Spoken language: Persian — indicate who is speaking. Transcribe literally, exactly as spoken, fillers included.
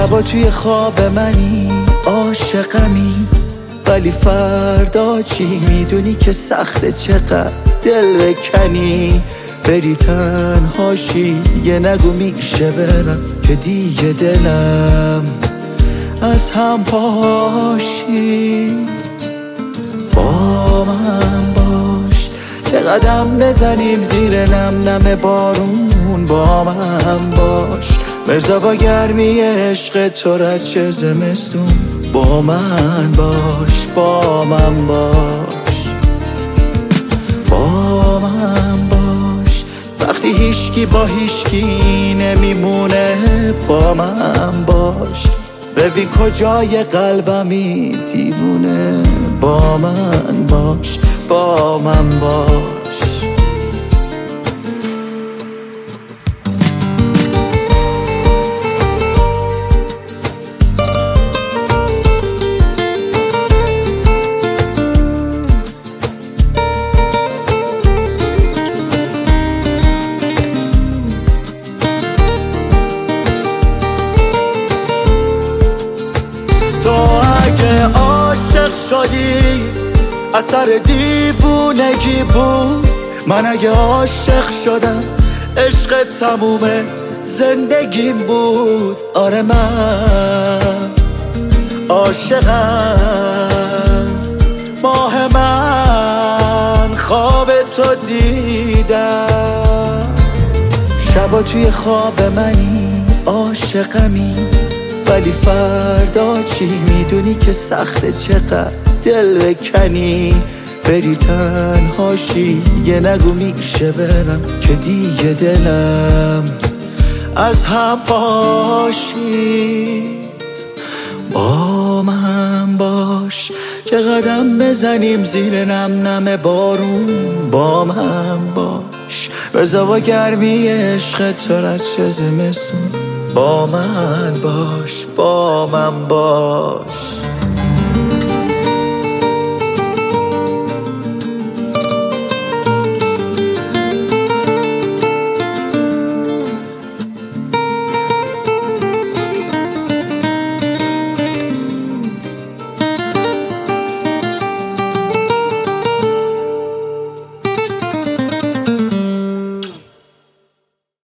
Speaker 1: شبا توی خواب منی عاشقمی، ولی فردا چی؟ میدونی که سخته چقدر دل بکنی، بری تنهاشی یه نگو میشه برم که دیگه دلم از هم پاشی. با من باش که قدم بزنیم زیر نم نم بارون، با من باش مرزا با گرمی عشق تو رد چه زمستون، با من باش با من باش با من باش وقتی هیچکی با هیچکی نمیمونه، با من باش ببین کجای قلبمی دیوونه، با من باش با من باش. تو اگه عاشق شدی اثر دیوونگی بود، من اگه عاشق شدم عشق تموم زندگیم بود. آره من عاشقم، ماه من خواب تو دیدم. شبا توی خواب منی عاشقمی، ولی فردا چی؟ میدونی که سخته چقدر دل بکنی، بری تنهاشی یه نگو میشه برم که دیگه دلم از هم پاشید. با من باش که قدم بزنیم زیر نم نم بارون، با من باش بزا با گرمی عشق تو رد چه زمستون، با من باش با من باش.